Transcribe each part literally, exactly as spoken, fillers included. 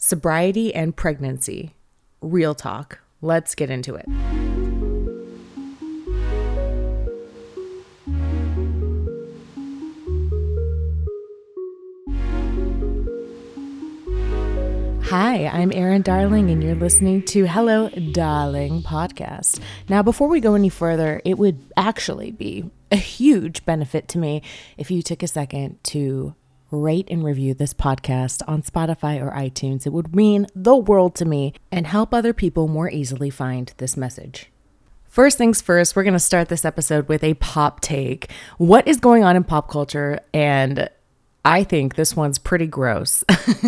sobriety and pregnancy. Real talk. Let's get into it. Hi, I'm Erin Darling, and you're listening to Hello Darling podcast. Now, before we go any further, it would actually be a huge benefit to me if you took a second to rate and review this podcast on Spotify or iTunes. It would mean the world to me and help other people more easily find this message. First things first, we're going to start this episode with a pop take. What is going on in pop culture? And I think this one's pretty gross.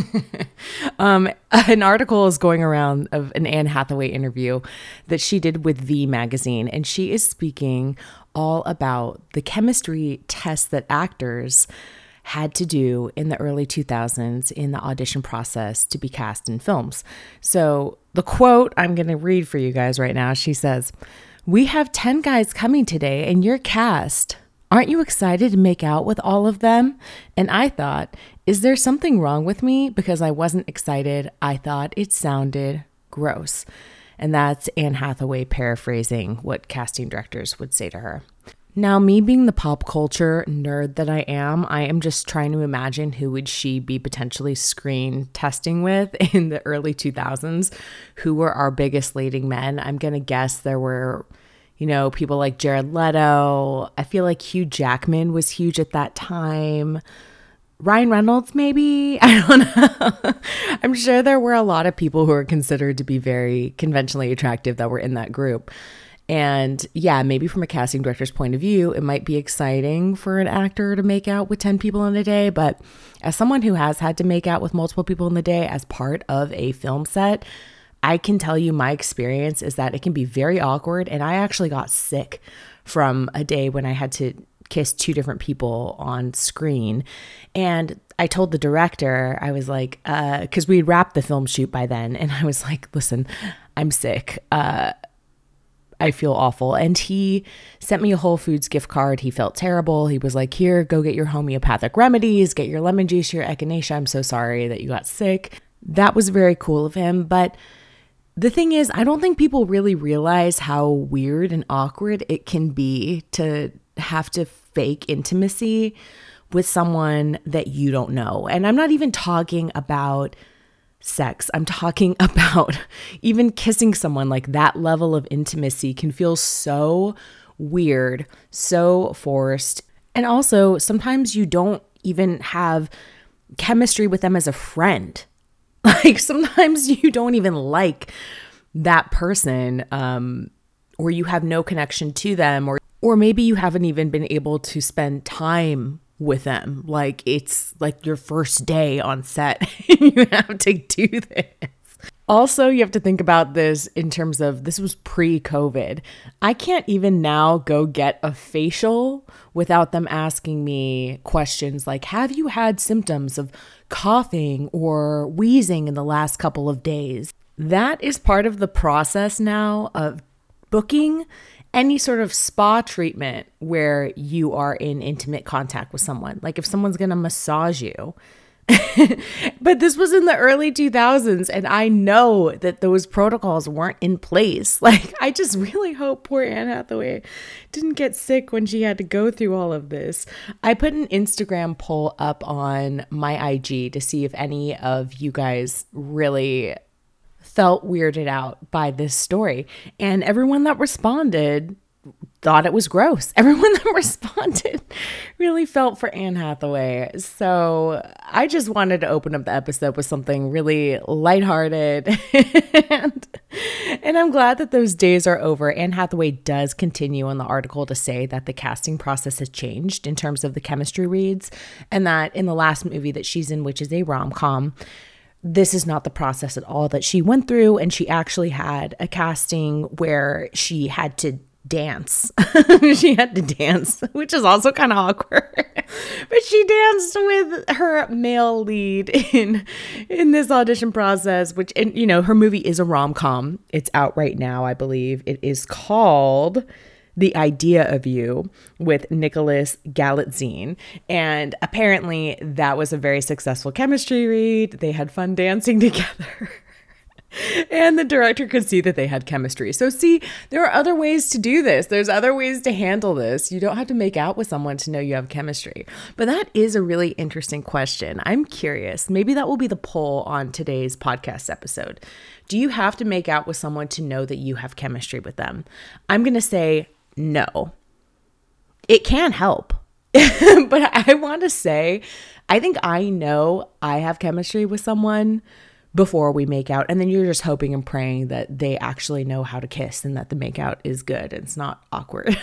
um, an article is going around of an Anne Hathaway interview that she did with V magazine, and she is speaking all about the chemistry tests that actors had to do in the early two thousands in the audition process to be cast in films. So the quote I'm going to read for you guys right now, she says, "We have ten guys coming today and you're cast. Aren't you excited to make out with all of them?" And I thought, is there something wrong with me because I wasn't excited? I thought it sounded gross. And that's Anne Hathaway paraphrasing what casting directors would say to her. Now, me being the pop culture nerd that I am, I am just trying to imagine who would she be potentially screen testing with in the early two thousands? Who were our biggest leading men? I'm going to guess there were, you know, people like Jared Leto. I feel like Hugh Jackman was huge at that time. Ryan Reynolds, maybe? I don't know. I'm sure there were a lot of people who are considered to be very conventionally attractive that were in that group. And yeah, maybe from a casting director's point of view, it might be exciting for an actor to make out with ten people in a day. But as someone who has had to make out with multiple people in the day as part of a film set, I can tell you my experience is that it can be very awkward. And I actually got sick from a day when I had to kiss two different people on screen. And I told the director, I was like, uh, because we had wrapped the film shoot by then. And I was like, listen, I'm sick. Uh, I feel awful. And he sent me a Whole Foods gift card. He felt terrible. He was like, here, go get your homeopathic remedies, get your lemon juice, your echinacea. I'm so sorry that you got sick. That was very cool of him. But the thing is, I don't think people really realize how weird and awkward it can be to have to fake intimacy with someone that you don't know. And I'm not even talking about sex. I'm talking about even kissing someone. Like, that level of intimacy can feel so weird, so forced. And also, sometimes you don't even have chemistry with them as a friend. Like, sometimes you don't even like that person, um, or you have no connection to them, or or maybe you haven't even been able to spend time with them. Like, it's like your first day on set and you have to do this. Also, you have to think about this in terms of, this was pre-COVID. I can't even now go get a facial without them asking me questions like, have you had symptoms of coughing or wheezing in the last couple of days? That is part of the process now of booking any sort of spa treatment where you are in intimate contact with someone. Like, if someone's going to massage you. But this was in the early two thousands, and I know that those protocols weren't in place. Like, I just really hope poor Anne Hathaway didn't get sick when she had to go through all of this. I put an Instagram poll up on my I G to see if any of you guys really felt weirded out by this story. And everyone that responded thought it was gross. Everyone that responded really felt for Anne Hathaway. So I just wanted to open up the episode with something really lighthearted. and, and I'm glad that those days are over. Anne Hathaway does continue in the article to say that the casting process has changed in terms of the chemistry reads, and that in the last movie that she's in, which is a rom-com, this is not the process at all that she went through. And she actually had a casting where she had to dance. She had to dance, which is also kind of awkward. But she danced with her male lead in in this audition process, which, and, you know, her movie is a rom-com. It's out right now, I believe. It is called The Idea of You with Nicholas Galitzine. And apparently that was a very successful chemistry read. They had fun dancing together. And the director could see that they had chemistry. So see, there are other ways to do this. There's other ways to handle this. You don't have to make out with someone to know you have chemistry. But that is a really interesting question. I'm curious. Maybe that will be the poll on today's podcast episode. Do you have to make out with someone to know that you have chemistry with them? I'm going to say no. It can help. But I want to say, I think I know I have chemistry with someone before we make out. And then you're just hoping and praying that they actually know how to kiss and that the makeout is good. It's not awkward.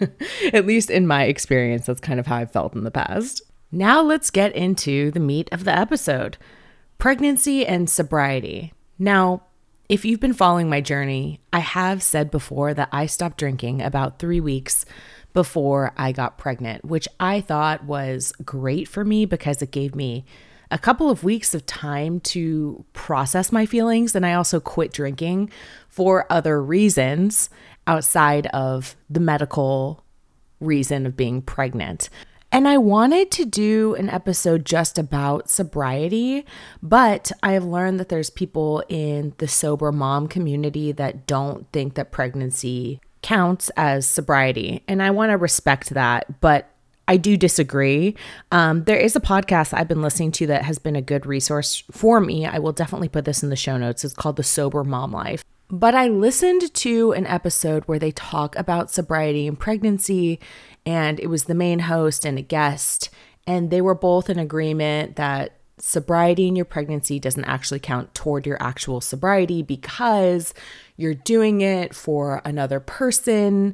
At least in my experience, that's kind of how I felt in the past. Now let's get into the meat of the episode. Pregnancy and sobriety. Now, if you've been following my journey, I have said before that I stopped drinking about three weeks before I got pregnant, which I thought was great for me because it gave me a couple of weeks of time to process my feelings. And I also quit drinking for other reasons outside of the medical reason of being pregnant. And I wanted to do an episode just about sobriety, but I have learned that there's people in the sober mom community that don't think that pregnancy counts as sobriety. And I want to respect that, but I do disagree. Um, there is a podcast I've been listening to that has been a good resource for me. I will definitely put this in the show notes. It's called The Sober Mom Life. But I listened to an episode where they talk about sobriety and pregnancy, and it was the main host and a guest, and they were both in agreement that sobriety in your pregnancy doesn't actually count toward your actual sobriety because you're doing it for another person,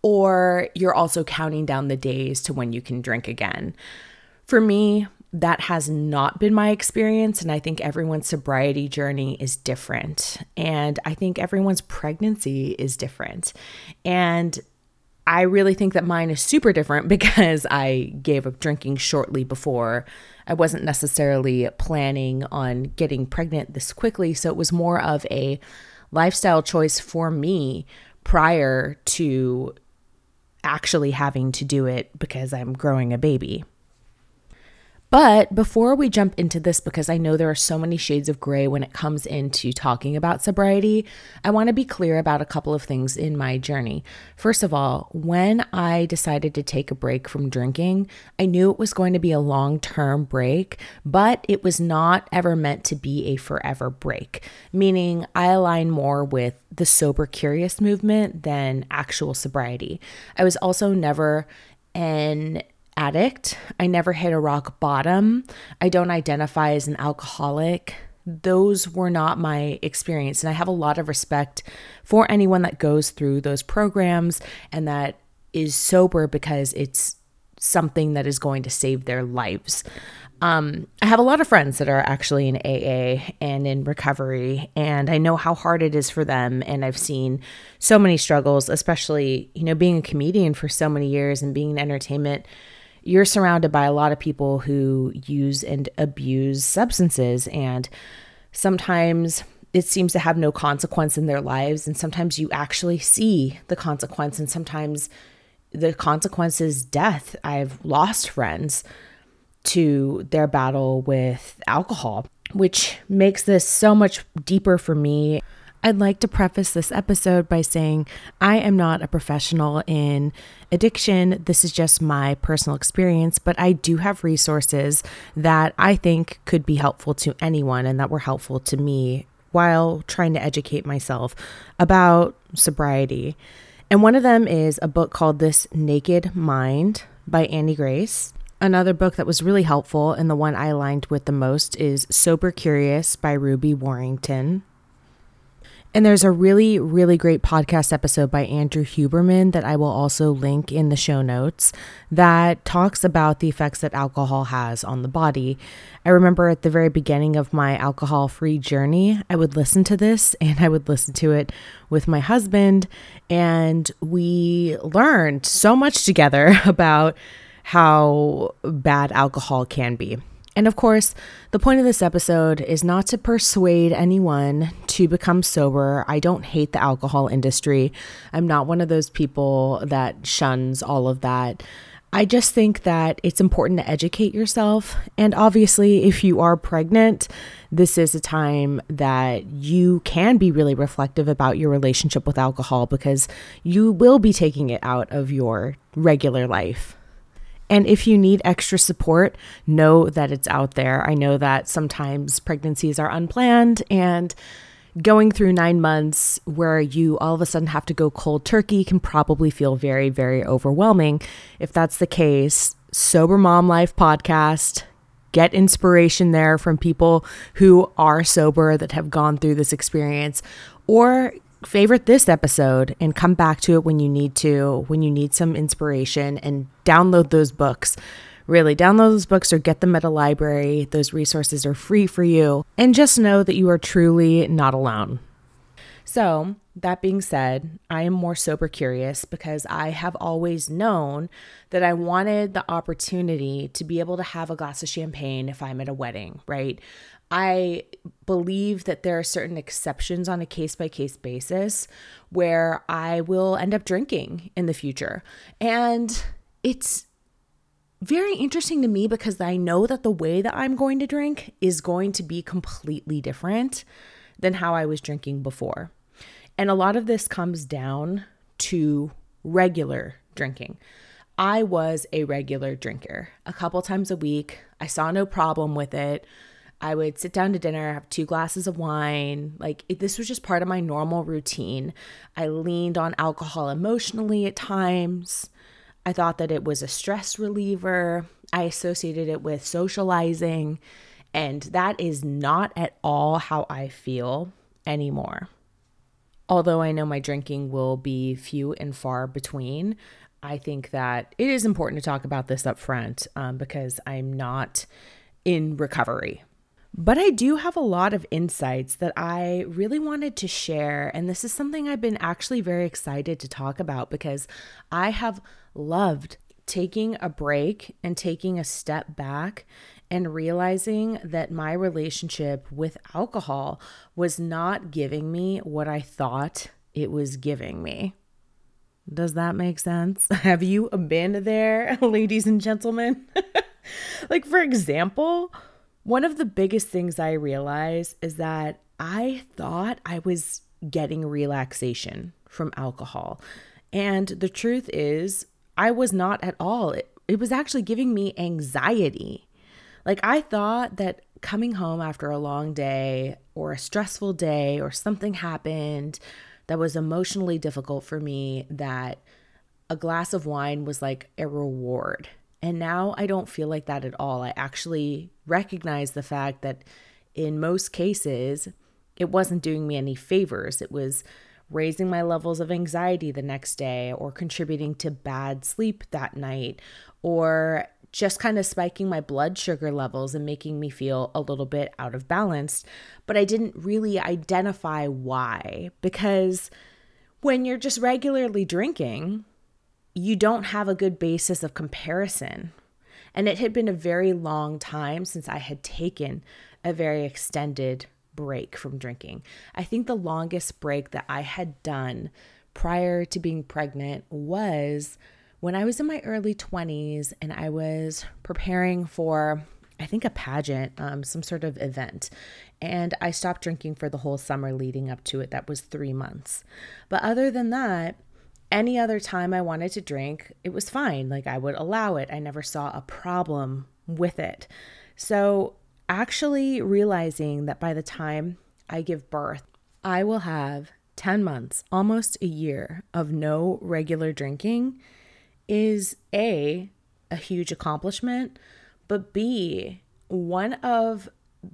or you're also counting down the days to when you can drink again. For me, that has not been my experience, and I think everyone's sobriety journey is different, and I think everyone's pregnancy is different. And I really think that mine is super different because I gave up drinking shortly before. I wasn't necessarily planning on getting pregnant this quickly, so it was more of a lifestyle choice for me prior to actually having to do it because I'm growing a baby. But before we jump into this, because I know there are so many shades of gray when it comes into talking about sobriety, I want to be clear about a couple of things in my journey. First of all, when I decided to take a break from drinking, I knew it was going to be a long-term break, but it was not ever meant to be a forever break, meaning I align more with the sober curious movement than actual sobriety. I was also never an addict. I never hit a rock bottom. I don't identify as an alcoholic. Those were not my experience. And I have a lot of respect for anyone that goes through those programs and that is sober because it's something that is going to save their lives. Um, I have a lot of friends that are actually in A A and in recovery, and I know how hard it is for them. And I've seen so many struggles, especially, you know, being a comedian for so many years and being in entertainment. You're surrounded by a lot of people who use and abuse substances, and sometimes it seems to have no consequence in their lives. And sometimes you actually see the consequence, and sometimes the consequence is death. I've lost friends to their battle with alcohol, which makes this so much deeper for me. I'd like to preface this episode by saying I am not a professional in addiction. This is just my personal experience, but I do have resources that I think could be helpful to anyone and that were helpful to me while trying to educate myself about sobriety. And one of them is a book called This Naked Mind by Annie Grace. Another book that was really helpful and the one I aligned with the most is Sober Curious by Ruby Warrington. And there's a really, really great podcast episode by Andrew Huberman that I will also link in the show notes that talks about the effects that alcohol has on the body. I remember at the very beginning of my alcohol-free journey, I would listen to this and I would listen to it with my husband, and we learned so much together about how bad alcohol can be. And of course, the point of this episode is not to persuade anyone to become sober. I don't hate the alcohol industry. I'm not one of those people that shuns all of that. I just think that it's important to educate yourself. And obviously, if you are pregnant, this is a time that you can be really reflective about your relationship with alcohol because you will be taking it out of your regular life. And if you need extra support, know that it's out there. I know that sometimes pregnancies are unplanned, and going through nine months where you all of a sudden have to go cold turkey can probably feel very, very overwhelming. If that's the case, Sober Mom Life podcast, get inspiration there from people who are sober that have gone through this experience, or favorite this episode and come back to it when you need to, when you need some inspiration, and download those books. Really, download those books or get them at a library. Those resources are free for you. And just know that you are truly not alone. So, that being said, I am more sober curious because I have always known that I wanted the opportunity to be able to have a glass of champagne if I'm at a wedding, right? I believe that there are certain exceptions on a case-by-case basis where I will end up drinking in the future. And it's very interesting to me because I know that the way that I'm going to drink is going to be completely different than how I was drinking before. And a lot of this comes down to regular drinking. I was a regular drinker. A couple times a week, I saw no problem with it. I would sit down to dinner, have two glasses of wine. Like it, this was just part of my normal routine. I leaned on alcohol emotionally at times. I thought that it was a stress reliever. I associated it with socializing, and that is not at all how I feel anymore. Although I know my drinking will be few and far between, I think that it is important to talk about this up front um, because I'm not in recovery. But I do have a lot of insights that I really wanted to share. And this is something I've been actually very excited to talk about because I have loved taking a break and taking a step back and realizing that my relationship with alcohol was not giving me what I thought it was giving me. Does that make sense? Have you been there, ladies and gentlemen? Like, for example, one of the biggest things I realized is that I thought I was getting relaxation from alcohol. And the truth is, I was not at all. It, it was actually giving me anxiety. Like I thought that coming home after a long day or a stressful day or something happened that was emotionally difficult for me, that a glass of wine was like a reward. And now I don't feel like that at all. I actually recognize the fact that in most cases, it wasn't doing me any favors. It was raising my levels of anxiety the next day, or contributing to bad sleep that night, or just kind of spiking my blood sugar levels and making me feel a little bit out of balance. But I didn't really identify why, because when you're just regularly drinking, you don't have a good basis of comparison. And it had been a very long time since I had taken a very extended break from drinking. I think the longest break that I had done prior to being pregnant was when I was in my early twenties and I was preparing for, I think, a pageant, um, some sort of event. And I stopped drinking for the whole summer leading up to it. That was three months. But other than that, any other time I wanted to drink, it was fine. Like I would allow it. I never saw a problem with it. So actually realizing that by the time I give birth, I will have ten months, almost a year of no regular drinking is A, a huge accomplishment, but B, one of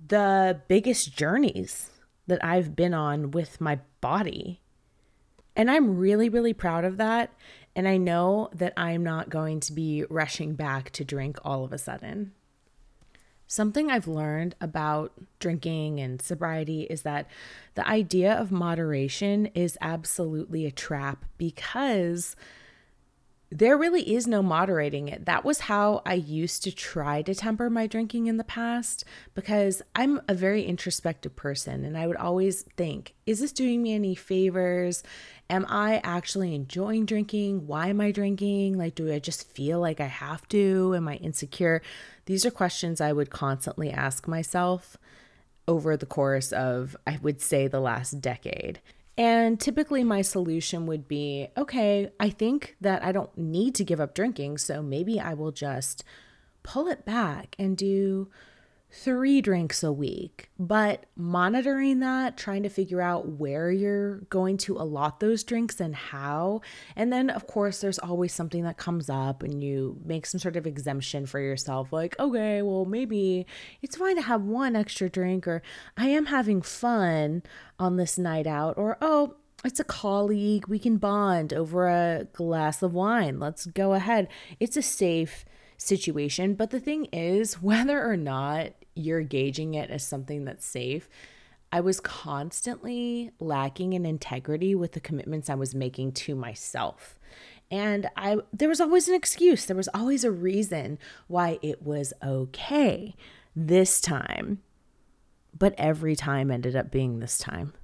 the biggest journeys that I've been on with my body. And I'm really, really proud of that. And I know that I'm not going to be rushing back to drink all of a sudden. Something I've learned about drinking and sobriety is that the idea of moderation is absolutely a trap, because there really is no moderating it. That was how I used to try to temper my drinking in the past, because I'm a very introspective person and I would always think, is this doing me any favors? Am I actually enjoying drinking? Why am I drinking? Like, do I just feel like I have to? Am I insecure? These are questions I would constantly ask myself over the course of, I would say, the last decade. And typically my solution would be, okay, I think that I don't need to give up drinking, so maybe I will just pull it back and do three drinks a week. But monitoring that, trying to figure out where you're going to allot those drinks and how. And then, of course, there's always something that comes up and you make some sort of exemption for yourself. Like, okay, well, maybe it's fine to have one extra drink, or I am having fun on this night out, or, oh, it's a colleague, we can bond over a glass of wine. Let's go ahead. It's a safe situation. But the thing is, whether or not you're gauging it as something that's safe, I was constantly lacking in integrity with the commitments I was making to myself. And I there was always an excuse. There was always a reason why it was okay this time. But every time ended up being this time.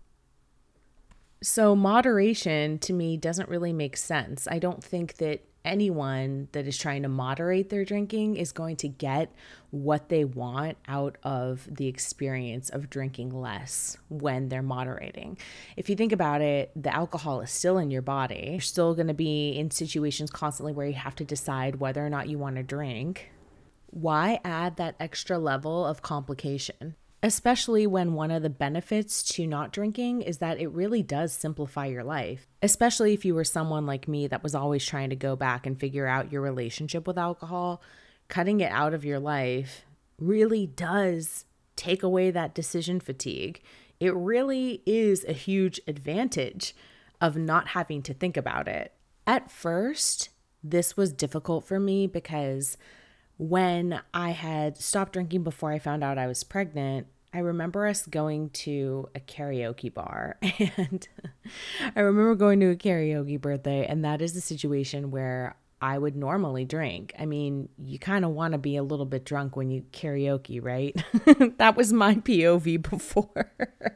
So moderation to me doesn't really make sense. I don't think that anyone that is trying to moderate their drinking is going to get what they want out of the experience of drinking less when they're moderating. If you think about it, the alcohol is still in your body. You're still going to be in situations constantly where you have to decide whether or not you want to drink. Why add that extra level of complication? Especially when one of the benefits to not drinking is that it really does simplify your life. Especially if you were someone like me that was always trying to go back and figure out your relationship with alcohol, cutting it out of your life really does take away that decision fatigue. It really is a huge advantage of not having to think about it. At first, this was difficult for me because when I had stopped drinking before I found out I was pregnant, I remember us going to a karaoke bar, and I remember going to a karaoke birthday, and that is the situation where I would normally drink. I mean, you kind of want to be a little bit drunk when you karaoke, right? That was my P O V before.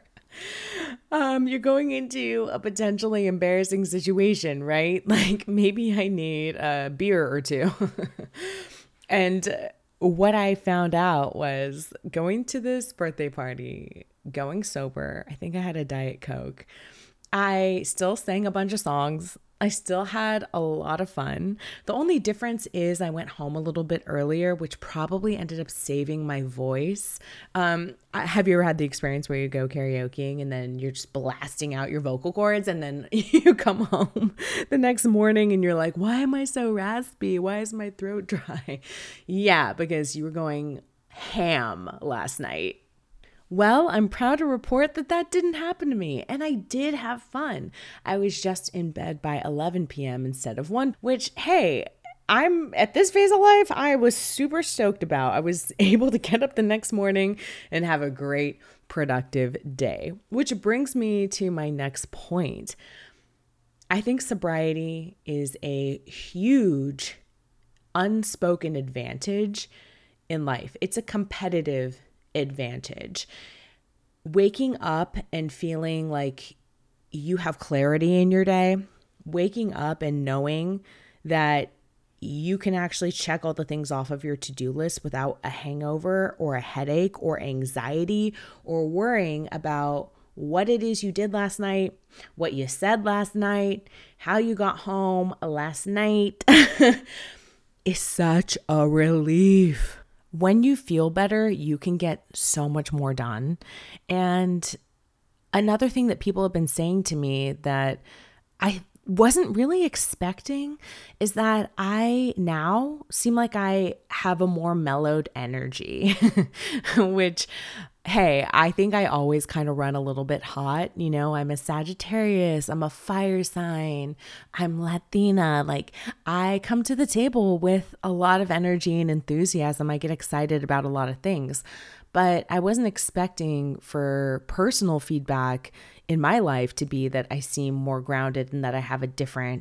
Um, you're going into a potentially embarrassing situation, right? Like, maybe I need a beer or two. And what I found out was going to this birthday party, going sober. I think I had a Diet Coke. I still sang a bunch of songs. I still had a lot of fun. The only difference is I went home a little bit earlier, which probably ended up saving my voice. Um, have you ever had the experience where you go karaokeing and then you're just blasting out your vocal cords, and then you come home the next morning and you're like, why am I so raspy? Why is my throat dry? Yeah, because you were going ham last night. Well, I'm proud to report that that didn't happen to me, and I did have fun. I was just in bed by eleven p.m. instead of one, which, hey, I'm at this phase of life, I was super stoked about. I was able to get up the next morning and have a great, productive day, which brings me to my next point. I think sobriety is a huge unspoken advantage in life. It's a competitive advantage. Waking up and feeling like you have clarity in your day, waking up and knowing that you can actually check all the things off of your to-do list without a hangover or a headache or anxiety or worrying about what it is you did last night, what you said last night, how you got home last night is such a relief. When you feel better, you can get so much more done. And another thing that people have been saying to me that I wasn't really expecting is that I now seem like I have a more mellowed energy, which, hey, I think I always kind of run a little bit hot. You know, I'm a Sagittarius, I'm a fire sign, I'm Latina. Like, I come to the table with a lot of energy and enthusiasm. I get excited about a lot of things, but I wasn't expecting for personal feedback in my life to be that I seem more grounded and that I have a different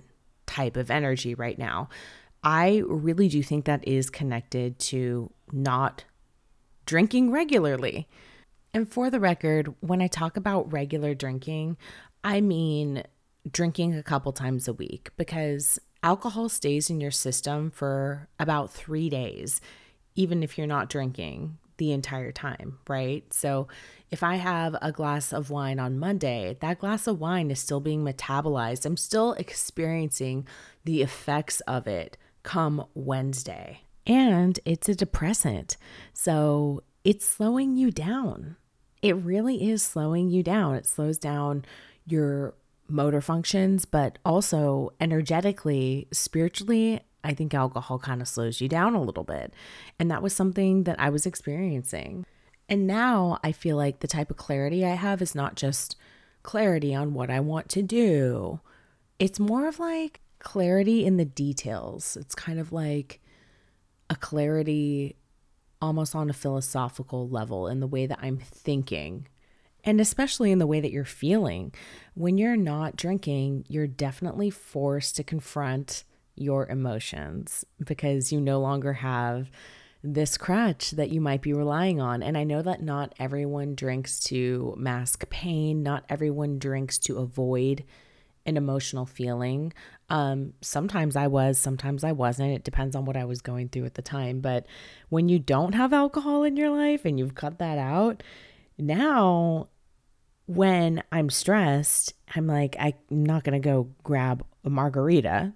type of energy right now. I really do think that is connected to not drinking regularly. And for the record, when I talk about regular drinking, I mean drinking a couple times a week, because alcohol stays in your system for about three days, even if you're not drinking the entire time, right? So if I have a glass of wine on Monday, that glass of wine is still being metabolized. I'm still experiencing the effects of it come Wednesday. And it's a depressant. So it's slowing you down. It really is slowing you down. It slows down your motor functions, but also energetically, spiritually, I think alcohol kind of slows you down a little bit. And that was something that I was experiencing. And now I feel like the type of clarity I have is not just clarity on what I want to do. It's more of like clarity in the details. It's kind of like a clarity almost on a philosophical level in the way that I'm thinking, and especially in the way that you're feeling. When you're not drinking, you're definitely forced to confront your emotions because you no longer have this crutch that you might be relying on. And I know that not everyone drinks to mask pain. Not everyone drinks to avoid an emotional feeling. Um, sometimes I was, sometimes I wasn't. It depends on what I was going through at the time. But when you don't have alcohol in your life and you've cut that out, now when I'm stressed, I'm like, I'm not going to go grab a margarita.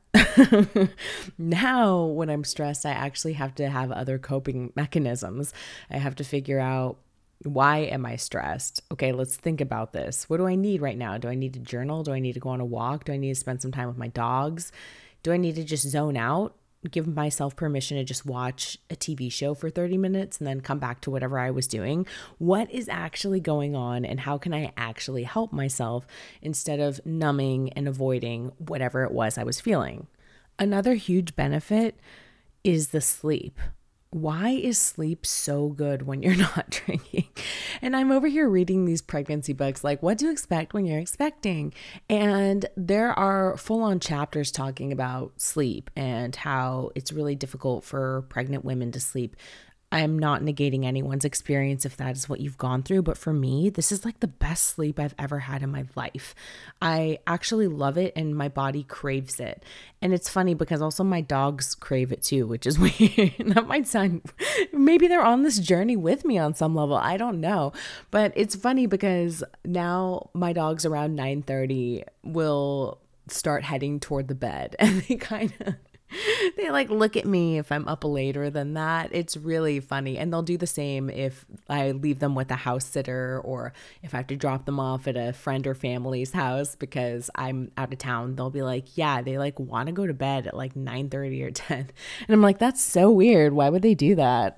Now, when I'm stressed, I actually have to have other coping mechanisms. I have to figure out, why am I stressed? Okay, let's think about this. What do I need right now? Do I need to journal? Do I need to go on a walk? Do I need to spend some time with my dogs? Do I need to just zone out? Give myself permission to just watch a T V show for thirty minutes and then come back to whatever I was doing? What is actually going on, and how can I actually help myself instead of numbing and avoiding whatever it was I was feeling? Another huge benefit is the sleep. Why is sleep so good when you're not drinking? And I'm over here reading these pregnancy books, like what to expect when you're expecting. And there are full-on chapters talking about sleep and how it's really difficult for pregnant women to sleep. I'm not negating anyone's experience if that is what you've gone through, but for me, this is like the best sleep I've ever had in my life. I actually love it and my body craves it. And it's funny because also my dogs crave it too, which is weird. That might sound, maybe they're on this journey with me on some level. I don't know. But it's funny because now my dogs around nine thirty will start heading toward the bed, and they kind of they like look at me if I'm up later than that. It's really funny. And they'll do the same if I leave them with a house sitter, or if I have to drop them off at a friend or family's house because I'm out of town. They'll be like, yeah, they like want to go to bed at like nine thirty or ten. And I'm like, that's so weird. Why would they do that?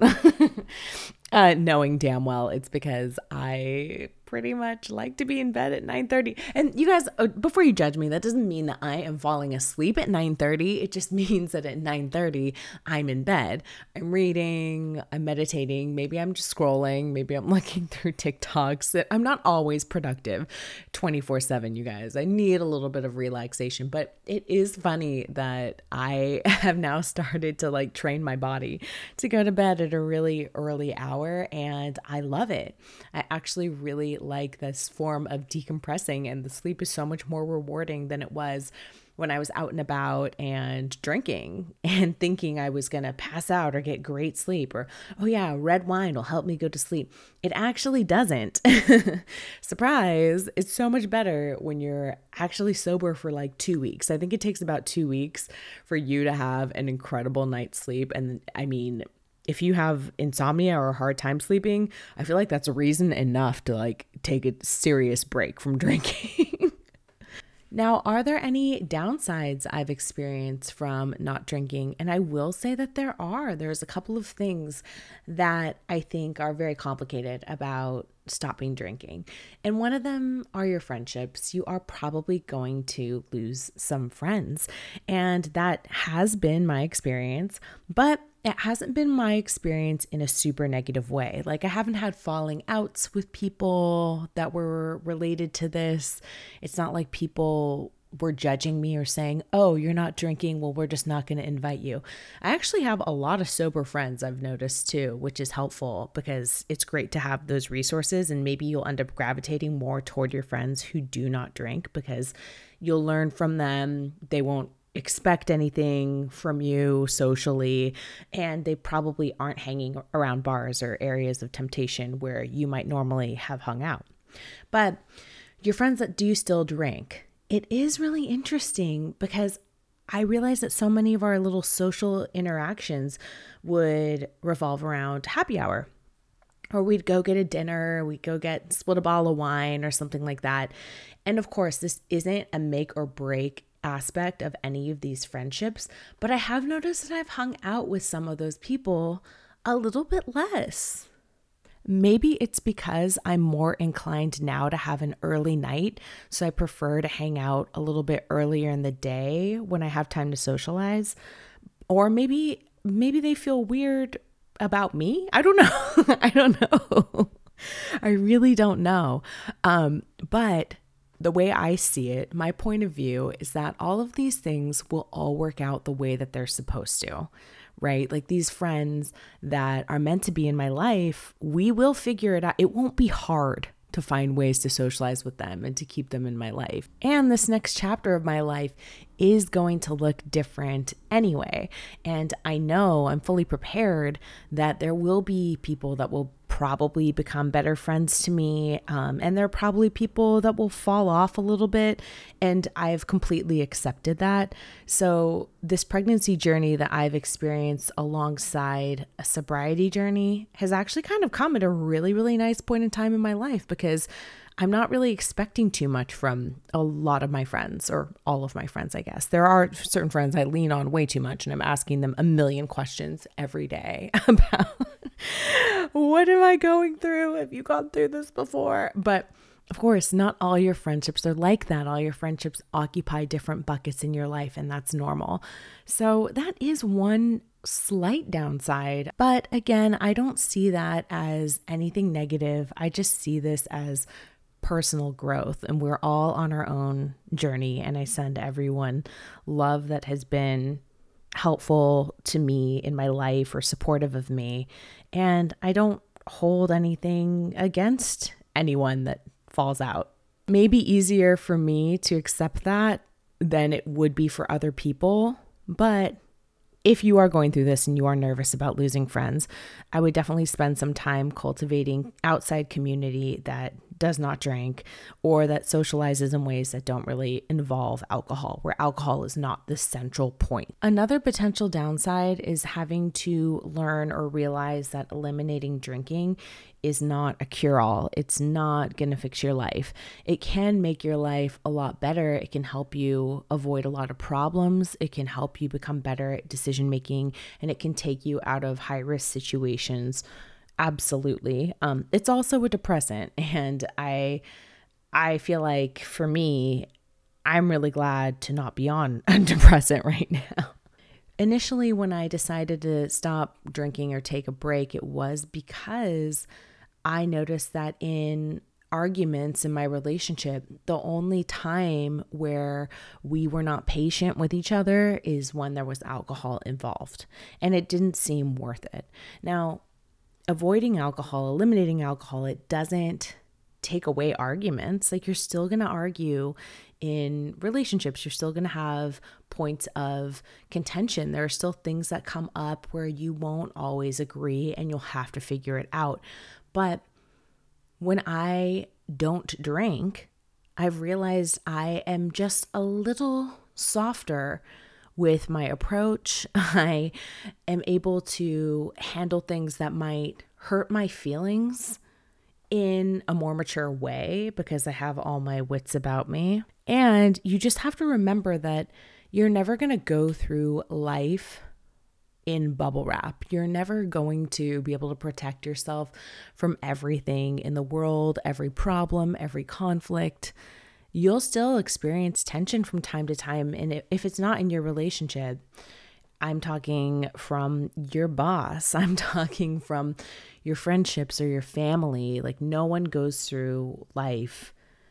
Uh, knowing damn well it's because I pretty much like to be in bed at nine thirty. And you guys, uh, before you judge me, that doesn't mean that I am falling asleep at nine thirty. It just means that at nine thirty, I'm in bed. I'm reading, I'm meditating, maybe I'm just scrolling, maybe I'm looking through TikToks. I'm not always productive twenty-four seven, you guys. I need a little bit of relaxation, but it is funny that I have now started to like train my body to go to bed at a really early hour. And I love it. I actually really like this form of decompressing, and the sleep is so much more rewarding than it was when I was out and about and drinking and thinking I was going to pass out or get great sleep, or, oh yeah, red wine will help me go to sleep. It actually doesn't. Surprise. It's so much better when you're actually sober for like two weeks. I think it takes about two weeks for you to have an incredible night's sleep. And I mean, if you have insomnia or a hard time sleeping, I feel like that's a reason enough to like take a serious break from drinking. Now, are there any downsides I've experienced from not drinking? And I will say that there are. There's a couple of things that I think are very complicated about stopping drinking. And one of them are your friendships. You are probably going to lose some friends. And that has been my experience, but it hasn't been my experience in a super negative way. Like, I haven't had falling outs with people that were related to this. It's not like people were judging me or saying, oh, you're not drinking, well, we're just not going to invite you. I actually have a lot of sober friends, I've noticed too, which is helpful because it's great to have those resources, and maybe you'll end up gravitating more toward your friends who do not drink because you'll learn from them. They won't expect anything from you socially, and they probably aren't hanging around bars or areas of temptation where you might normally have hung out. But your friends that do still drink, it is really interesting because I realize that so many of our little social interactions would revolve around happy hour, or we'd go get a dinner, we'd go get split a bottle of wine or something like that. And of course, this isn't a make or break aspect of any of these friendships, but I have noticed that I've hung out with some of those people a little bit less. Maybe it's because I'm more inclined now to have an early night, so I prefer to hang out a little bit earlier in the day when I have time to socialize. Or maybe maybe they feel weird about me. I don't know. I don't know. I really don't know. Um, but the way I see it, my point of view is that all of these things will all work out the way that they're supposed to, right? Like these friends that are meant to be in my life, we will figure it out. It won't be hard to find ways to socialize with them and to keep them in my life. And this next chapter of my life is going to look different anyway. And I know I'm fully prepared that there will be people that will probably become better friends to me. Um, and there are probably people that will fall off a little bit. And I've completely accepted that. So this pregnancy journey that I've experienced alongside a sobriety journey has actually kind of come at a really, really nice point in time in my life, because I'm not really expecting too much from a lot of my friends, or all of my friends, I guess. There are certain friends I lean on way too much, and I'm asking them a million questions every day about what am I going through? Have you gone through this before? But of course, not all your friendships are like that. All your friendships occupy different buckets in your life, and that's normal. So that is one slight downside. But again, I don't see that as anything negative. I just see this as personal growth, and we're all on our own journey. And I send everyone love that has been helpful to me in my life or supportive of me. And I don't hold anything against anyone that falls out. Maybe easier for me to accept that than it would be for other people. But if you are going through this and you are nervous about losing friends, I would definitely spend some time cultivating outside community that does not drink, or that socializes in ways that don't really involve alcohol, where alcohol is not the central point. Another potential downside is having to learn or realize that eliminating drinking is not a cure-all. It's not going to fix your life. It can make your life a lot better. It can help you avoid a lot of problems. It can help you become better at decision making, and it can take you out of high-risk situations. Absolutely. Um, it's also a depressant, and I, I feel like for me, I'm really glad to not be on a depressant right now. Initially, when I decided to stop drinking or take a break, it was because I noticed that in arguments in my relationship, the only time where we were not patient with each other is when there was alcohol involved, and it didn't seem worth it. Now, avoiding alcohol, eliminating alcohol, it doesn't take away arguments. Like, you're still going to argue in relationships. You're still going to have points of contention. There are still things that come up where you won't always agree, and you'll have to figure it out. But when I don't drink, I've realized I am just a little softer with my approach. I am able to handle things that might hurt my feelings in a more mature way because I have all my wits about me. And you just have to remember that you're never going to go through life in bubble wrap. You're never going to be able to protect yourself from everything in the world, every problem, every conflict. You'll still experience tension from time to time. And if it's not in your relationship, I'm talking from your boss, I'm talking from your friendships or your family. Like, no one goes through life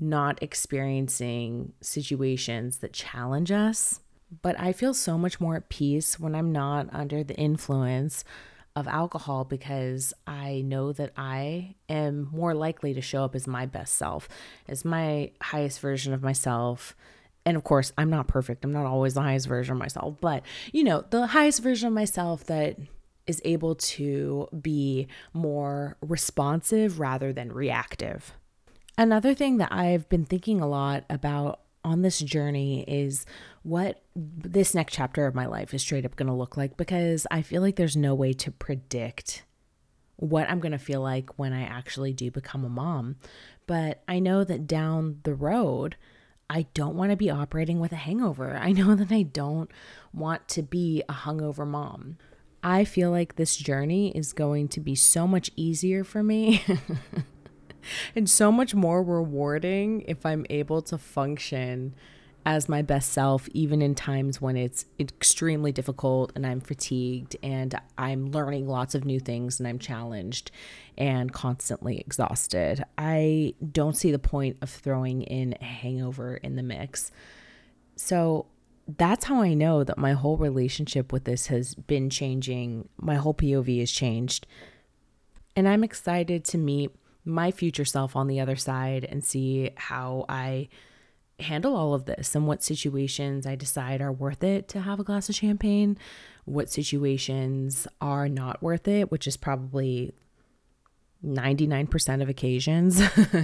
not experiencing situations that challenge us. But I feel so much more at peace when I'm not under the influence of alcohol, because I know that I am more likely to show up as my best self, as my highest version of myself. And of course, I'm not perfect. I'm not always the highest version of myself, but you know, the highest version of myself that is able to be more responsive rather than reactive. Another thing that I've been thinking a lot about on this journey is what this next chapter of my life is straight up going to look like, because I feel like there's no way to predict what I'm going to feel like when I actually do become a mom. But I know that down the road, I don't want to be operating with a hangover. I know that I don't want to be a hungover mom. I feel like this journey is going to be so much easier for me and so much more rewarding if I'm able to function as my best self, even in times when it's extremely difficult and I'm fatigued and I'm learning lots of new things and I'm challenged and constantly exhausted. I don't see the point of throwing in a hangover in the mix. So that's how I know that my whole relationship with this has been changing. My whole P O V has changed. And I'm excited to meet my future self on the other side and see how I handle all of this and what situations I decide are worth it to have a glass of champagne, what situations are not worth it, which is probably ninety-nine percent of occasions,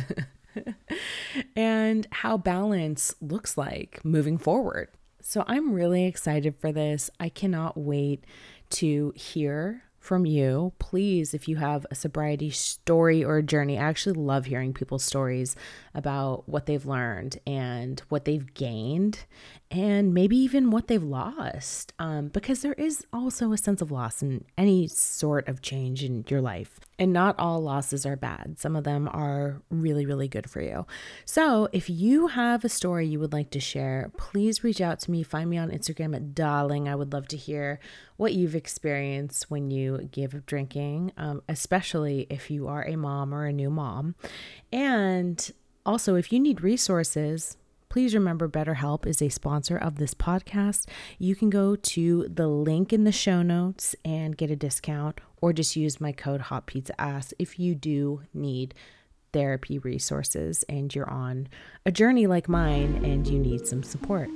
and how balance looks like moving forward. So I'm really excited for this. I cannot wait to hear from you. Please, if you have a sobriety story or a journey, I actually love hearing people's stories about what they've learned and what they've gained, and maybe even what they've lost, um, because there is also a sense of loss in any sort of change in your life. And not all losses are bad. Some of them are really, really good for you. So if you have a story you would like to share, please reach out to me. Find me on Instagram at Darling. I would love to hear what you've experienced when you give up drinking, um, especially if you are a mom or a new mom. And also, if you need resources, please remember BetterHelp is a sponsor of this podcast. You can go to the link in the show notes and get a discount, or just use my code HotPizzaAss if you do need therapy resources and you're on a journey like mine and you need some support.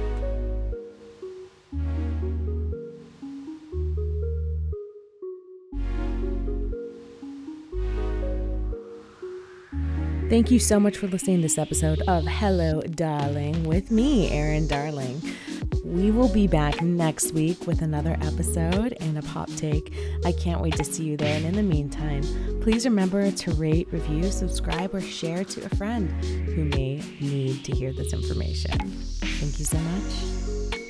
Thank you so much for listening to this episode of Hello Darling with me, Erin Darling. We will be back next week with another episode and a pop take. I can't wait to see you there. And in the meantime, please remember to rate, review, subscribe, or share to a friend who may need to hear this information. Thank you so much.